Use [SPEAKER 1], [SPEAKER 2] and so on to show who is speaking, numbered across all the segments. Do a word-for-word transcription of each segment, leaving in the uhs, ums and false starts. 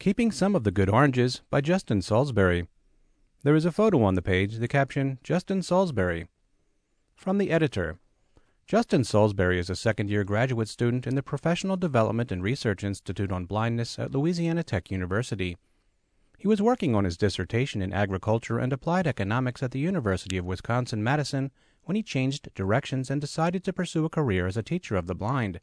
[SPEAKER 1] Keeping Some of the Good Oranges by Justin Salisbury. There is a photo on the page, the caption, Justin Salisbury. From the editor. Justin Salisbury is a second-year graduate student in the Professional Development and Research Institute on Blindness at Louisiana Tech University. He was working on his dissertation in agriculture and applied economics at the University of Wisconsin-Madison when he changed directions and decided to pursue a career as a teacher of the blind.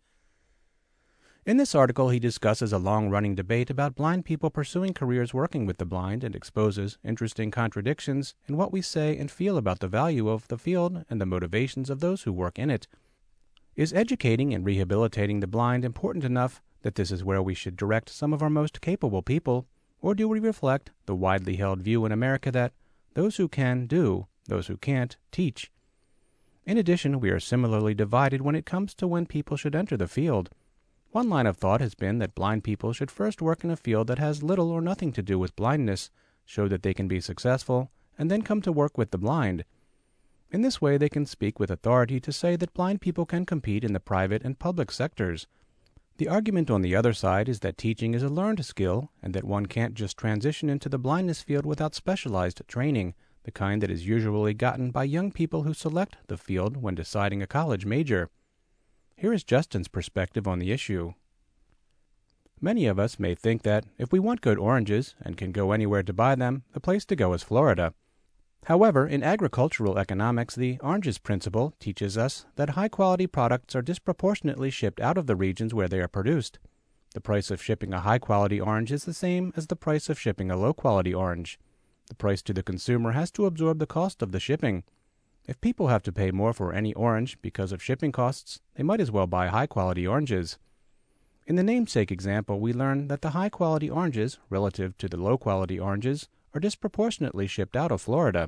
[SPEAKER 1] In this article, he discusses a long-running debate about blind people pursuing careers working with the blind and exposes interesting contradictions in what we say and feel about the value of the field and the motivations of those who work in it. Is educating and rehabilitating the blind important enough that this is where we should direct some of our most capable people, or do we reflect the widely held view in America that those who can do, those who can't teach? In addition, we are similarly divided when it comes to when people should enter the field. One line of thought has been that blind people should first work in a field that has little or nothing to do with blindness, show that they can be successful, and then come to work with the blind. In this way, they can speak with authority to say that blind people can compete in the private and public sectors. The argument on the other side is that teaching is a learned skill, and that one can't just transition into the blindness field without specialized training, the kind that is usually gotten by young people who select the field when deciding a college major. Here is Justin's perspective on the issue. Many of us may think that if we want good oranges and can go anywhere to buy them, the place to go is Florida. However, in agricultural economics, the oranges principle teaches us that high-quality products are disproportionately shipped out of the regions where they are produced. The price of shipping a high-quality orange is the same as the price of shipping a low-quality orange. The price to the consumer has to absorb the cost of the shipping. If people have to pay more for any orange because of shipping costs, they might as well buy high-quality oranges. In the namesake example, we learn that the high-quality oranges, relative to the low-quality oranges, are disproportionately shipped out of Florida.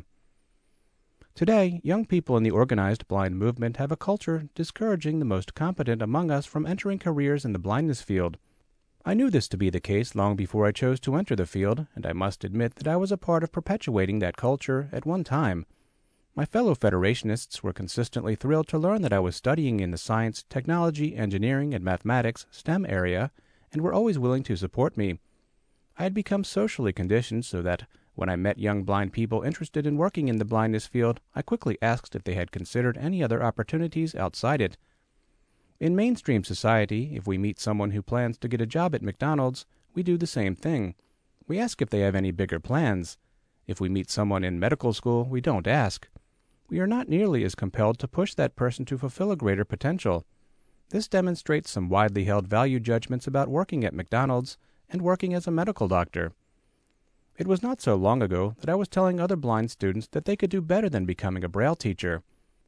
[SPEAKER 1] Today, young people in the organized blind movement have a culture discouraging the most competent among us from entering careers in the blindness field. I knew this to be the case long before I chose to enter the field, and I must admit that I was a part of perpetuating that culture at one time. My fellow Federationists were consistently thrilled to learn that I was studying in the science, technology, engineering, and mathematics STEM area, and were always willing to support me. I had become socially conditioned so that when I met young blind people interested in working in the blindness field, I quickly asked if they had considered any other opportunities outside it. In mainstream society, if we meet someone who plans to get a job at McDonald's, we do the same thing. We ask if they have any bigger plans. If we meet someone in medical school, we don't ask. We are not nearly as compelled to push that person to fulfill a greater potential. This demonstrates some widely held value judgments about working at McDonald's and working as a medical doctor. It was not so long ago that I was telling other blind students that they could do better than becoming a Braille teacher.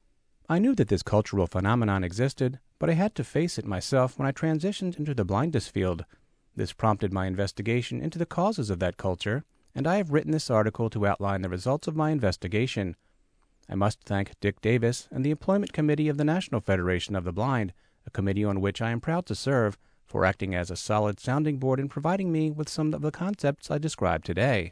[SPEAKER 1] I knew that this cultural phenomenon existed, but I had to face it myself when I transitioned into the blindness field. This prompted my investigation into the causes of that culture, and I have written this article to outline the results of my investigation. I must thank Dick Davis and the Employment Committee of the National Federation of the Blind, a committee on which I am proud to serve, for acting as a solid sounding board and providing me with some of the concepts I described today.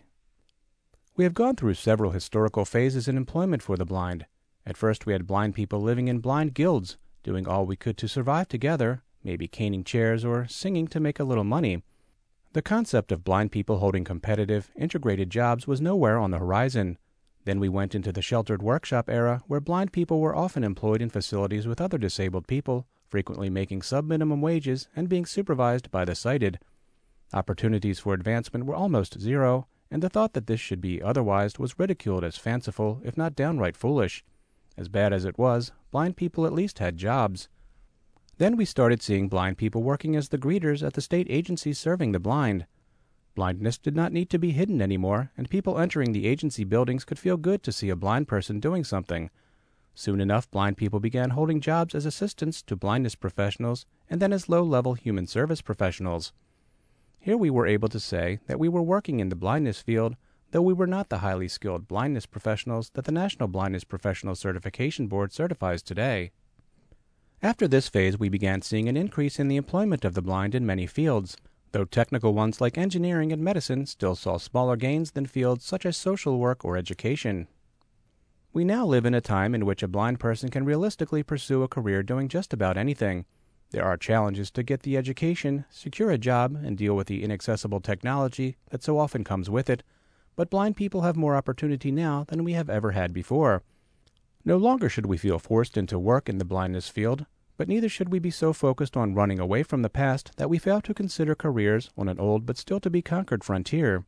[SPEAKER 1] We have gone through several historical phases in employment for the blind. At first we had blind people living in blind guilds, doing all we could to survive together, maybe caning chairs or singing to make a little money. The concept of blind people holding competitive, integrated jobs was nowhere on the horizon. Then we went into the sheltered workshop era, where blind people were often employed in facilities with other disabled people, frequently making sub-minimum wages and being supervised by the sighted. Opportunities for advancement were almost zero, and the thought that this should be otherwise was ridiculed as fanciful, if not downright foolish. As bad as it was, blind people at least had jobs. Then we started seeing blind people working as the greeters at the state agencies serving the blind. Blindness did not need to be hidden anymore, and people entering the agency buildings could feel good to see a blind person doing something. Soon enough, blind people began holding jobs as assistants to blindness professionals and then as low-level human service professionals. Here we were able to say that we were working in the blindness field, though we were not the highly skilled blindness professionals that the National Blindness Professional Certification Board certifies today. After this phase, we began seeing an increase in the employment of the blind in many fields, though technical ones like engineering and medicine still saw smaller gains than fields such as social work or education. We now live in a time in which a blind person can realistically pursue a career doing just about anything. There are challenges to get the education, secure a job, and deal with the inaccessible technology that so often comes with it, but blind people have more opportunity now than we have ever had before. No longer should we feel forced into work in the blindness field, but neither should we be so focused on running away from the past that we fail to consider careers on an old but still to be conquered frontier.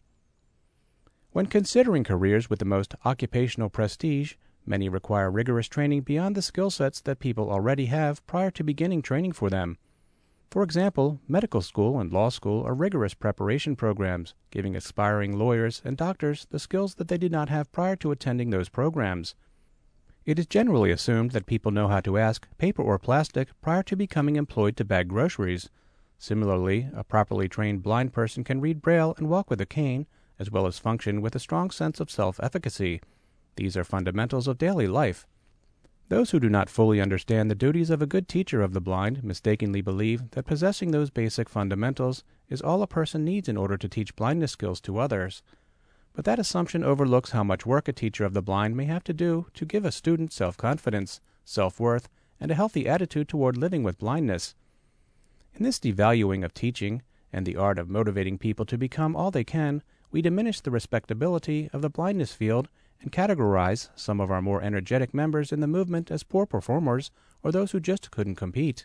[SPEAKER 1] When considering careers with the most occupational prestige, many require rigorous training beyond the skill sets that people already have prior to beginning training for them. For example, medical school and law school are rigorous preparation programs, giving aspiring lawyers and doctors the skills that they did not have prior to attending those programs. It is generally assumed that people know how to ask, paper or plastic, prior to becoming employed to bag groceries. Similarly, a properly trained blind person can read Braille and walk with a cane, as well as function with a strong sense of self-efficacy. These are fundamentals of daily life. Those who do not fully understand the duties of a good teacher of the blind mistakenly believe that possessing those basic fundamentals is all a person needs in order to teach blindness skills to others. But that assumption overlooks how much work a teacher of the blind may have to do to give a student self-confidence, self-worth, and a healthy attitude toward living with blindness. In this devaluing of teaching and the art of motivating people to become all they can, we diminish the respectability of the blindness field and categorize some of our more energetic members in the movement as poor performers or those who just couldn't compete.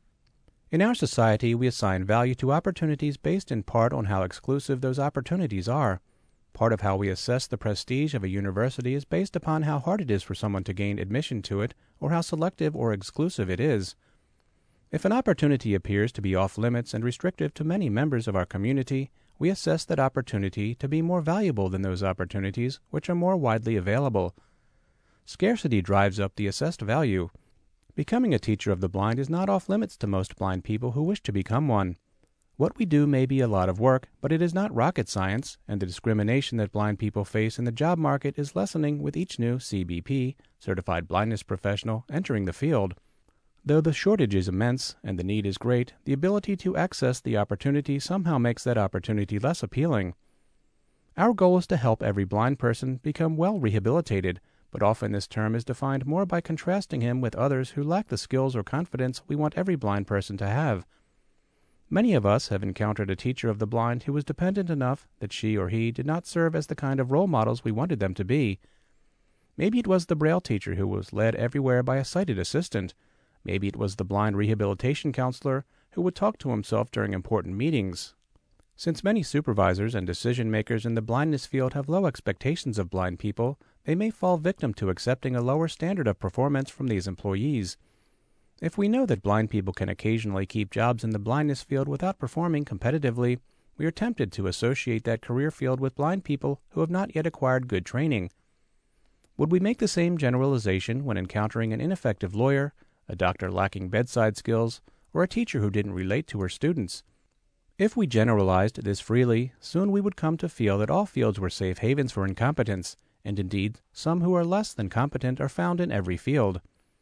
[SPEAKER 1] In our society, we assign value to opportunities based in part on how exclusive those opportunities are. Part of how we assess the prestige of a university is based upon how hard it is for someone to gain admission to it or how selective or exclusive it is. If an opportunity appears to be off-limits and restrictive to many members of our community, we assess that opportunity to be more valuable than those opportunities which are more widely available. Scarcity drives up the assessed value. Becoming a teacher of the blind is not off-limits to most blind people who wish to become one. What we do may be a lot of work, but it is not rocket science, and the discrimination that blind people face in the job market is lessening with each new C B P, Certified Blindness Professional, entering the field. Though the shortage is immense and the need is great, the ability to access the opportunity somehow makes that opportunity less appealing. Our goal is to help every blind person become well rehabilitated, but often this term is defined more by contrasting him with others who lack the skills or confidence we want every blind person to have. Many of us have encountered a teacher of the blind who was dependent enough that she or he did not serve as the kind of role models we wanted them to be. Maybe it was the Braille teacher who was led everywhere by a sighted assistant. Maybe it was the blind rehabilitation counselor who would talk to himself during important meetings. Since many supervisors and decision-makers in the blindness field have low expectations of blind people, they may fall victim to accepting a lower standard of performance from these employees. If we know that blind people can occasionally keep jobs in the blindness field without performing competitively, we are tempted to associate that career field with blind people who have not yet acquired good training. Would we make the same generalization when encountering an ineffective lawyer, a doctor lacking bedside skills, or a teacher who didn't relate to her students? If we generalized this freely, soon we would come to feel that all fields were safe havens for incompetence, and indeed, some who are less than competent are found in every field.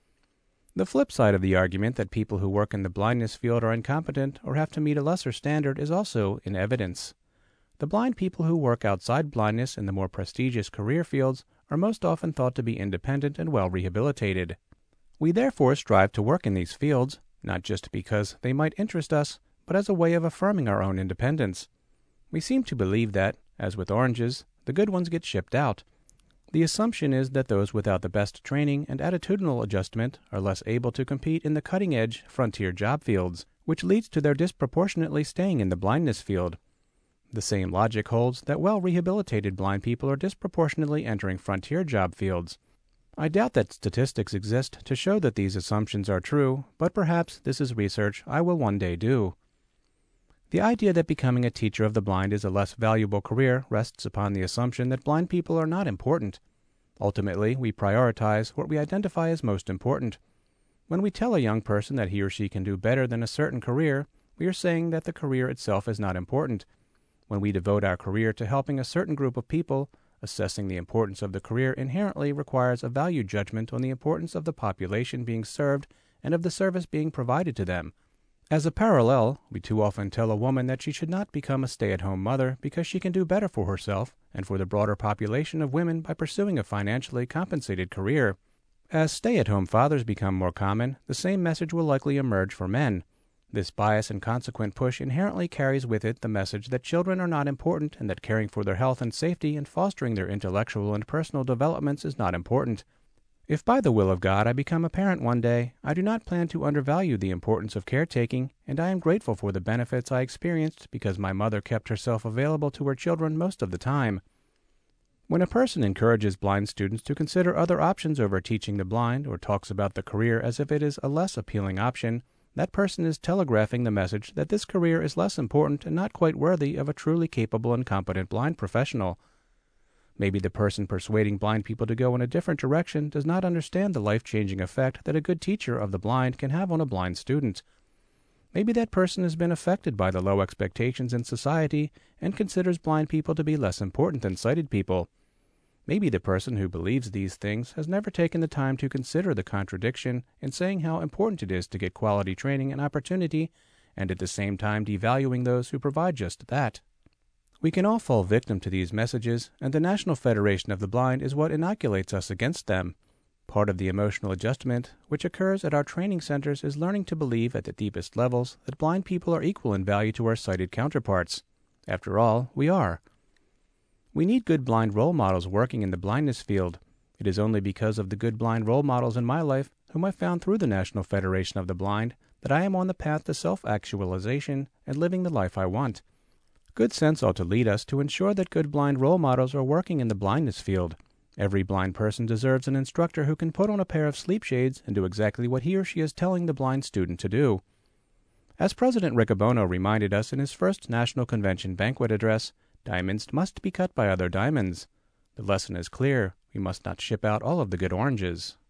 [SPEAKER 1] The flip side of the argument that people who work in the blindness field are incompetent or have to meet a lesser standard is also in evidence. The blind people who work outside blindness in the more prestigious career fields are most often thought to be independent and well rehabilitated. We therefore strive to work in these fields, not just because they might interest us, but as a way of affirming our own independence. We seem to believe that, as with oranges, the good ones get shipped out. The assumption is that those without the best training and attitudinal adjustment are less able to compete in the cutting-edge, frontier job fields, which leads to their disproportionately staying in the blindness field. The same logic holds that well-rehabilitated blind people are disproportionately entering frontier job fields. I doubt that statistics exist to show that these assumptions are true, but perhaps this is research I will one day do. The idea that becoming a teacher of the blind is a less valuable career rests upon the assumption that blind people are not important. Ultimately, we prioritize what we identify as most important. When we tell a young person that he or she can do better than a certain career, we are saying that the career itself is not important. When we devote our career to helping a certain group of people, assessing the importance of the career inherently requires a value judgment on the importance of the population being served and of the service being provided to them. As a parallel, we too often tell a woman that she should not become a stay-at-home mother because she can do better for herself and for the broader population of women by pursuing a financially compensated career. As stay-at-home fathers become more common, the same message will likely emerge for men. This bias and consequent push inherently carries with it the message that children are not important and that caring for their health and safety and fostering their intellectual and personal developments is not important. If by the will of God I become a parent one day, I do not plan to undervalue the importance of caretaking, and I am grateful for the benefits I experienced because my mother kept herself available to her children most of the time. When a person encourages blind students to consider other options over teaching the blind or talks about the career as if it is a less appealing option, that person is telegraphing the message that this career is less important and not quite worthy of a truly capable and competent blind professional. Maybe the person persuading blind people to go in a different direction does not understand the life-changing effect that a good teacher of the blind can have on a blind student. Maybe that person has been affected by the low expectations in society and considers blind people to be less important than sighted people. Maybe the person who believes these things has never taken the time to consider the contradiction in saying how important it is to get quality training and opportunity, and at the same time devaluing those who provide just that. We can all fall victim to these messages, and the National Federation of the Blind is what inoculates us against them. Part of the emotional adjustment which occurs at our training centers is learning to believe at the deepest levels that blind people are equal in value to our sighted counterparts. After all, we are. We need good blind role models working in the blindness field. It is only because of the good blind role models in my life, whom I found through the National Federation of the Blind, that I am on the path to self-actualization and living the life I want. Good sense ought to lead us to ensure that good blind role models are working in the blindness field. Every blind person deserves an instructor who can put on a pair of sleep shades and do exactly what he or she is telling the blind student to do. As President Riccobono reminded us in his first National Convention banquet address, diamonds must be cut by other diamonds. The lesson is clear. We must not ship out all of the good oranges.